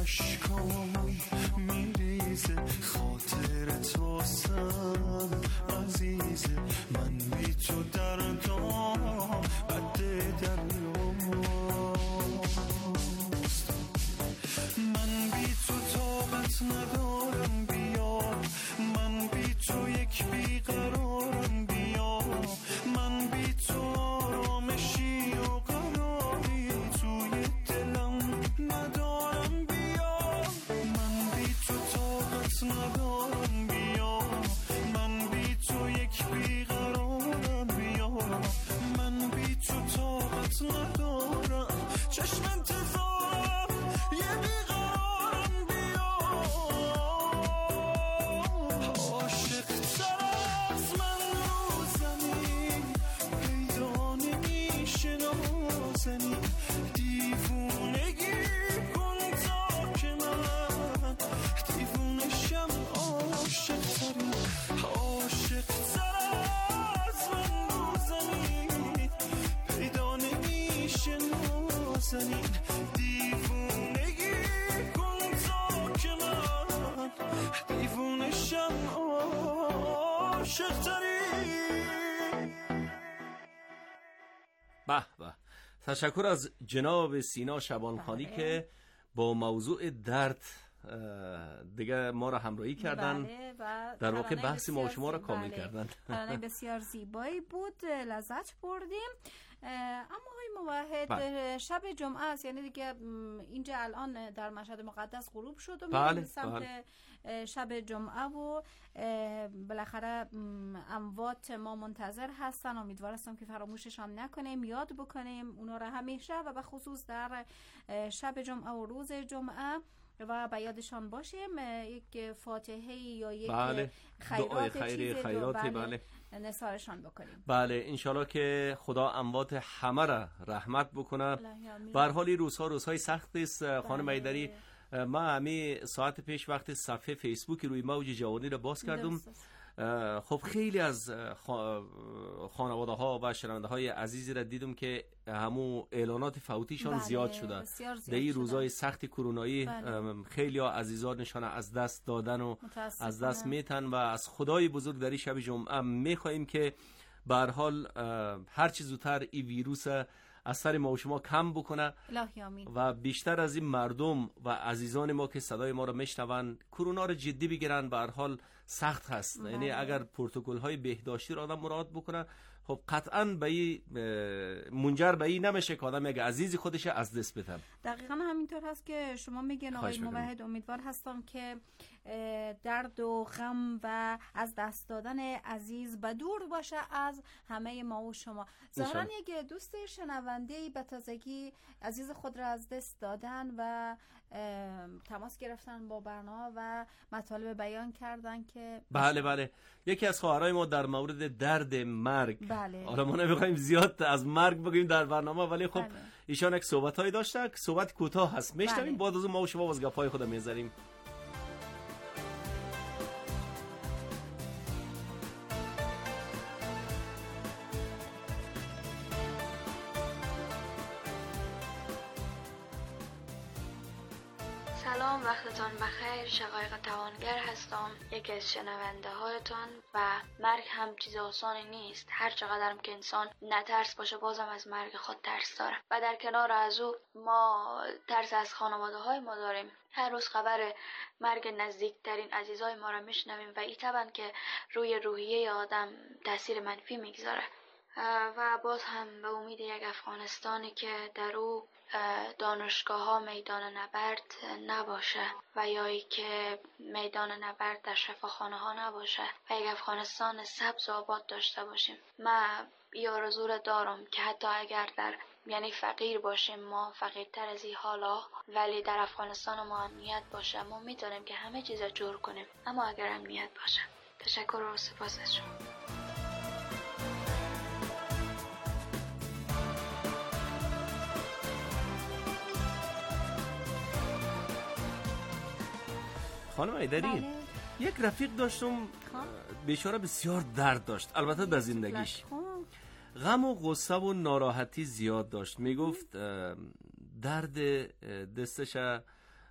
اشکام میریزه خاطر تو سم عزیزه من بی تو دردام قد دریاست من بی تو طاقت ندارم بیا من بی تو یک بیقرارم بیا من بی تو آرامشی و قراری توی دلم ندارم بیا من بی تو طاقت ندارم بیا من بی تو یک بیقرارم بیا من بی تو طاقت ندارم چشم انتظارم یه بیقرارم بیا عاشق تر از من رو زمین پیدا نمیشه نازنین دیوونگی کن تا که من دیوونشم عاشق ترین عاشق تر از من رو زمین پیدا نمیشه نازنین دیوونگی کن تا که من دیوونشم عاشق ترین. به به، تشکر از جناب سینا شبانخانی که با موضوع درد دیگه ما را همراهی کردن. در واقع بحث ما و شما را کامل کردن. ترانه بسیار زیبایی بود، لذت بردیم. اما آقای موحد، شب جمعه است، یعنی دیگه اینجا الان در مشهد مقدس غروب شد و میریم سمت شب جمعه و بالاخره اموات ما منتظر هستن. امیدوارم که فراموششان نکنیم، یاد بکنیم اونا را همیشه و به خصوص در شب جمعه و روز جمعه و به یادشان باشیم. یک فاتحه یا یک خیراتی بله نثارشان بکنیم. بله انشالله که خدا اموات همه را رحمت بکنه. به هر حال روزهای سخت است. خانم ایدری، ما همین ساعت پیش وقت صفحه فیسبوک روی موج جوانی را باز کردم. خب خیلی از خانواده ها و شنونده های عزیزی را دیدم که همون اعلانات فوتیشان زیاد شده. در این روزهای سخت کرونایی خیلی ها عزیزانشان از دست دادن و از دست میتن و از خدای بزرگ در این شب جمعه میخواهیم که به هر حال هر چه زودتر این ویروس از سر ما و شما کم بکنه و بیشتر از این مردم و عزیزان ما که صدای ما رو میشنون کرونا رو جدی بگیرن. به هر حال سخت هست، یعنی اگر پروتکل های بهداشتی رو آدم مراعات بکنه خب قطعا به این منجر به این نمیشه که آدم یک عزیزی خودش از دست بده. دقیقاً همینطور هست که شما میگن آقای موحد. امیدوار هستم که درد و غم و از دست دادن عزیز به دور باشه از همه ما و شما. ظاهراً یک دوست شنونده به تازگی عزیز خود را از دست دادن و تماس گرفتن با برنامه و مطالب بیان کردن که بله یکی از خواهرای ما در مورد درد مرگ، بله حالا ما نمیخوایم زیاد از مرگ بگیم در برنامه، ولی خب ایشان یک صحبتایی داشته که صحبت کوتاه هست میشنویم. بعد از اون ما و شما باز گپای خود میذاریم. سلام، وقتتان بخیر. شقایق توانگر هستم، یکی از شنونده هایتان. و مرگ هم چیز آسانی نیست. هر چقدرم که انسان نترس باشه بازم از مرگ خود ترس داره و در کنار از او ما ترس از خانواده های ما داریم. هر روز خبر مرگ نزدیکترین عزیزای ما را میشنویم و این طبعا که روی روحیه آدم تاثیر منفی میگذاره. و باز هم به امید یک افغانستانی که در او دانشگاه ها میدان نبرد نباشه و یا ای که میدان نبرد در شفاخانه ها نباشه و یک افغانستان سبز و آباد داشته باشیم. من این آرزو را دارم که حتی اگر یعنی فقیر باشیم، ما فقیرتر از این حالا، ولی در افغانستان ما امنیت باشه. ما میتونیم که همه چیز را جور کنیم، اما اگر امنیت باشه. تشکر و سپاس از شما. خانم ایدری، یک رفیق داشتم بیچاره بسیار درد داشت، البته در زندگیش غم و غصه و ناراحتی زیاد داشت. میگفت درد دستش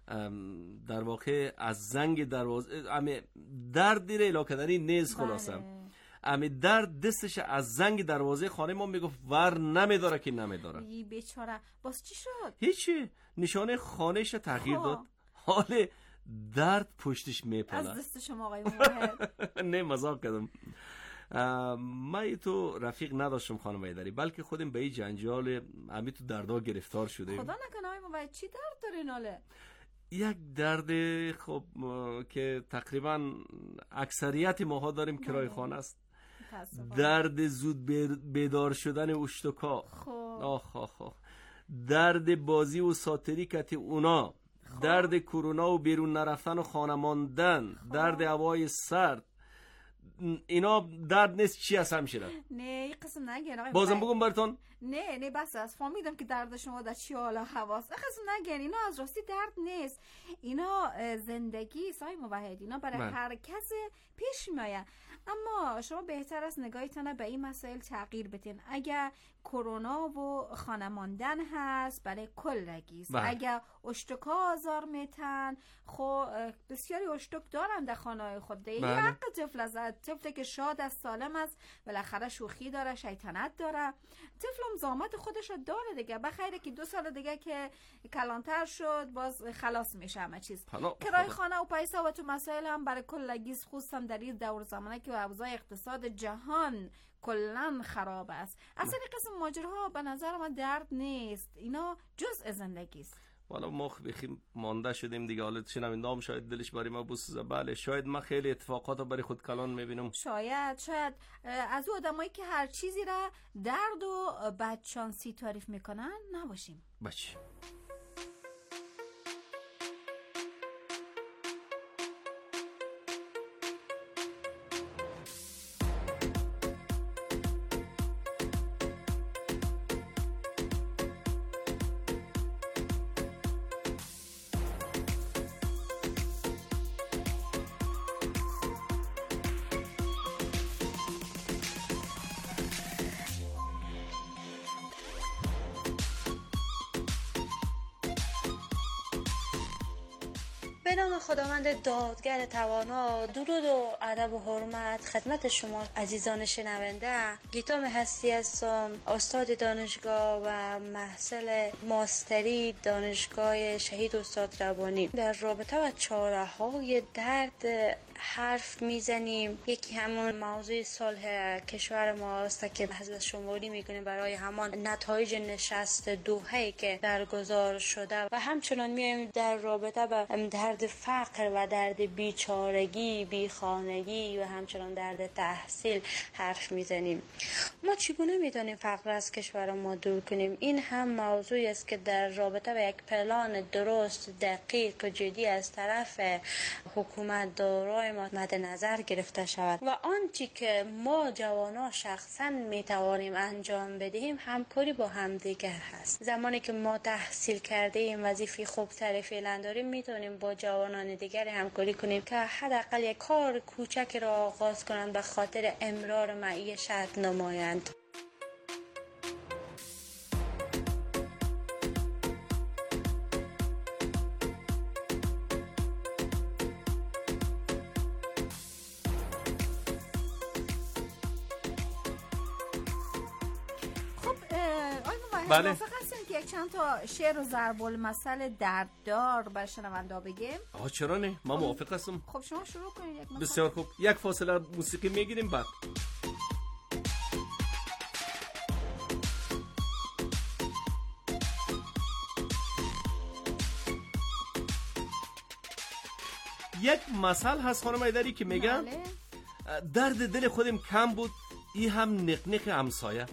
در واقع از زنگ دروازه امی درد دیره علاقه نیز خلاصم امی درد دستش از زنگ دروازه خانه ما میگفت ور نمیداره که نمیداره. ای بیچاره باز چی شد؟ هیچی، نشانه خانهش تغییر داد، حال درد پشتش میپله. از دست شما آقای موحد. نه مزاق کردم. من تو رفیق نداشتم خانم ایدری، بلکه خودم به این جنجال امی تو دردا گرفتار شده. خدا نکنه آقای موحد چی درد دارین حاله؟ یک درد خب که تقریبا اکثریت ماها داریم کرای خانه است. درد زود بیدار شدن اشتکا. آخ درد بازی و ساتری کتی اونا. درد کرونا و بیرون نرفتن و خانه ماندن. درد هوای سرد. اینا درد نیست چی هست همشیرن؟ نه این قسم نگین آقای بازم بگم براتون؟ نه بس از فهمیدم که درد شما در چی حالا حواس. قسم نگین اینا از راستی درد نیست، اینا زندگی سای موحد، اینا برای هر کس پیش میآید. اما شما بهتر است نگاهتان به این مسائل تغییر بدین. اگر کرونا و خانه ماندن هست برای کلگی است. اگر اشتکا آزار میتن، خب بسیاری اشتک دارن در خانه خود دیگه. حق طفل است، طفلی که شاد است سالم است بالاخره شوخی داره، شیطنت داره، طفلم زامت خودش رو داره دیگه. بخیره که 2 سال دیگه که کلانتر شد باز خلاص میشه همه چیز. کرای خانه و پیسه و تو مسائل هم برای کلگی، خصوصا در این دور زمانه که اوضاع اقتصاد جهان کلن خراب است. اصلا این قسم ماجراها به نظر من درد نیست، اینا جزء زندگی است. والا ما بخیم مانده شدیم دیگه. حالا شنونده‌ام شاید دلش برای ما بوسه. بله شاید ما خیلی اتفاقات رو برای خود کلان میبینم. شاید از او آدمایی که هر چیزی را درد و بدشانسی تعریف میکنن نباشیم. باشه. به نام خداوند دادگر توانا، درود و ادب و حرمت خدمت شما عزیزان شنونده. گیتام هستی هستم، استاد دانشگاه و محصل ماستری دانشگاه شهید استاد ربانی. در رابطه با چاره‌های درد حرف میزنیم. یکی همون موضوع صلح کشور ماست که حزب شماری میکنیم برای همان نتایج نشست دوحه‌ای که برگزار شده و همچنان میایم در رابطه با درد فقر و درد بیچارگی، بیخانگی و همچنان درد تحصیل حرف میزنیم. ما چگونه میتونیم فقر از کشور ما دور کنیم؟ این هم موضوعی است که در رابطه با یک پلان درست، دقیق و جدی از طرف حکومت دارای ما مد نظر گرفته شود و آنچه که ما جوانا شخصا میتوانیم انجام بدهیم همکاری با همدیگر هست. زمانی که ما تحصیل کرده ایم، وظیفه خوبتری فعلا داریم، میتونیم با جوانان دیگر همکاری کنیم که حداقل یک کار کوچک را آغاز کنند به خاطر امرار معیشت نمایند. بله. موافق هستین که یک چند تا شعر و ضرب المثل درددار به شنوندا بگیم؟ چرا نه؟ من موافق هستم. خب شما شروع کنید. یک بسیار خوب. یک فاصله موسیقی میگیریم بعد. یک مثل هست خانم ایدری که میگن درد دل خودم کم بود، این هم نقنق همسایه.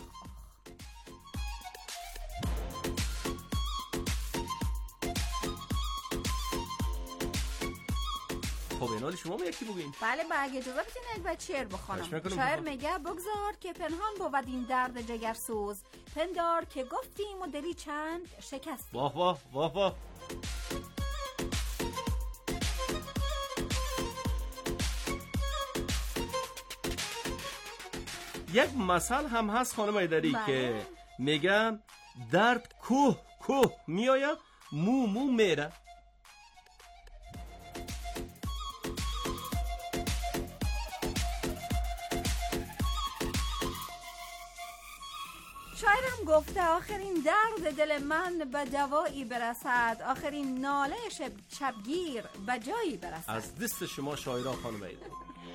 خب اینال شما ما یکی بگیم. بله با اگه اجازه بدین یک باید شعر بخونم. شاعر میگه بگذار که پنهان بود این درد جگر سوز، پندار که گفتیم و دلی چند شکست. واه واه واه واه. یک مثل هم هست خانم ایدری که میگن درد کوه کوه میآید مو مو میره. شاعرم گفته آخرین درد دل من به دوایی برسد، آخرین ناله شبگیر به جایی برسد. از دست شما شاعران خانم ایدان.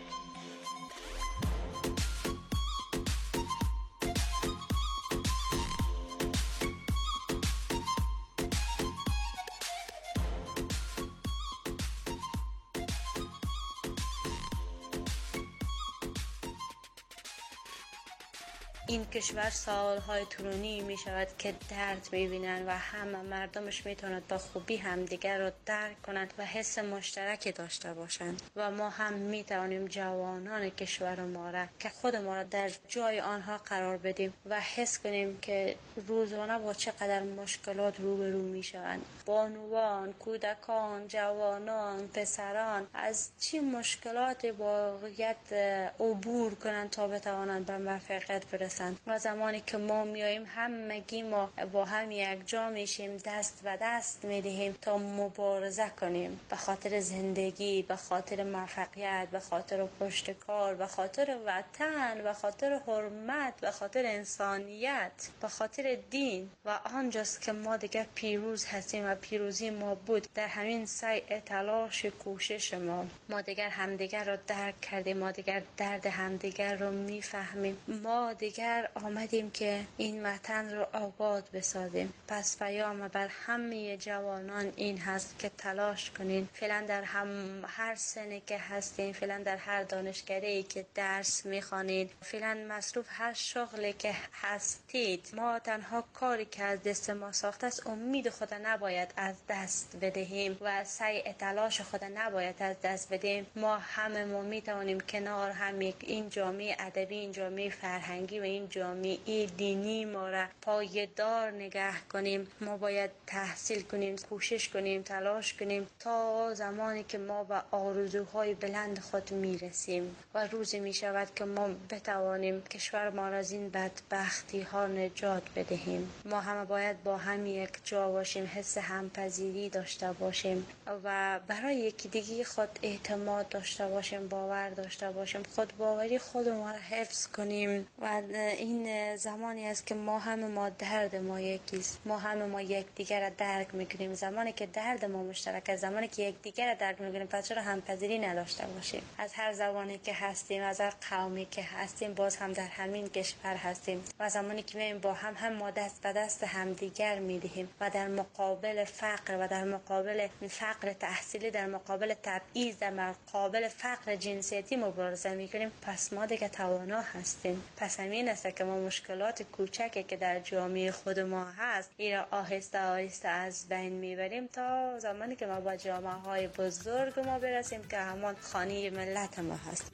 این کشور سالهای طولانی می شود که درد می بینند و همه مردمش می تواند به خوبی همدیگر را درک کنند و حس مشترکی داشته باشند و ما هم می توانیم جوانان کشور ما را که خود ما را در جای آنها قرار بدیم و حس کنیم که روزانه با چقدر مشکلات روبرو می شوند. بانوان، کودکان، جوانان، پسران از چه مشکلاتی باید عبور کنند تا بتوانند به موفقیت برسند. و زمانی که ما میاییم همگی ما با هم یک جا میشیم، دست و دست میدهیم تا مبارزه کنیم به خاطر زندگی، به خاطر موفقیت، به خاطر پشتکار، به خاطر وطن، به خاطر حرمت، به خاطر انسانیت، به خاطر دین. و آنجاست که ما دیگر پیروز هستیم و پیروزی ما بود در همین سعی، تلاش، کوشش ما دیگر همدیگر رو درک کردیم، ما دیگر درد همدیگر رو میفهمیم، ما دیگر آمدیم که این وطن رو آباد بسازیم. پس پیام بر همه جوانان این هست که تلاش کنین، فعلا در هر سنی که هستین، فعلا در هر دانشگاهی که درس میخوانید، فعلا مصروف هر شغلی که هستید، ما تنها کاری که از دست ما ساخته است امید خود نباید از دست بدهیم و سعی تلاش خود نباید از دست بدهیم. ما میتوانیم کنار هم این جامعه ادبی، این جامعه فرهنگی و این جامعه دینی ما را پایدار نگه کنیم. ما باید تحصیل کنیم، کوشش کنیم، تلاش کنیم تا زمانی که ما به آرزوهای بلند خود میرسیم و روزی می شود که ما بتوانیم کشور ما را از این بدبختی ها نجات بدهیم. ما همه باید با هم یک جا باشیم، حس همپذیری داشته باشیم و برای یکی دیگه خود اعتماد داشته باشیم، باور داشته باشیم، خود باوری خودمون را حفظ کنیم. و این زمانی است که ما درد ما یکیست، ما یکدیگر را درک میکنیم. زمانی که درد ما مشترک است، زمانی که یکدیگر را درک میکنیم، پس چرا همپذیری نداشته باشیم؟ از هر زبانی که هستیم، از هر قومی که هستیم، باز هم در همین کشور هستیم و زمانی که میایم با هم ما دست به دست همدیگر میدهیم و در مقابل فقر و در مقابل فقر تحصیلی، در مقابل تبعیض، در مقابل فقر جنسیتی مبارزه میکنیم، پس ما دیگه توانا هستیم. پس همین است که ما مشکلات کوچکی که در جامعه خود ما هست اینا آهسته آهسته از بین میبریم تا زمانی که ما با جامعه های بزرگ ما برسیم که همان خانه ملت ما هست.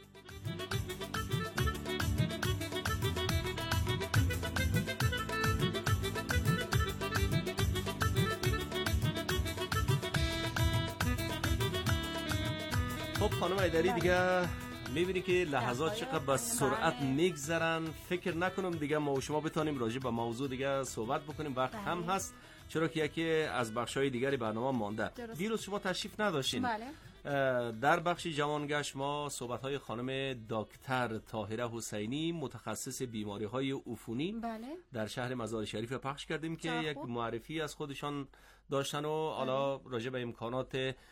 خب خانم ایدری، دیگه میبینی که لحظات چقدر با سرعت میگذرن. فکر نکنم دیگه ما و شما بتونیم راجع به موضوع دیگه صحبت بکنیم، وقت هم هست، چرا که یکی از بخش‌های دیگری برنامه مانده. دیروز شما تشریف نداشتین. بله. در بخش جوانگشت ما صحبت‌های خانم دکتر طاهره حسینی، متخصص بیماری‌های عفونی، بله، در شهر مزار شریف پخش کردیم که یک معرفی از خودشان داشتن و حالا راجع به امکانات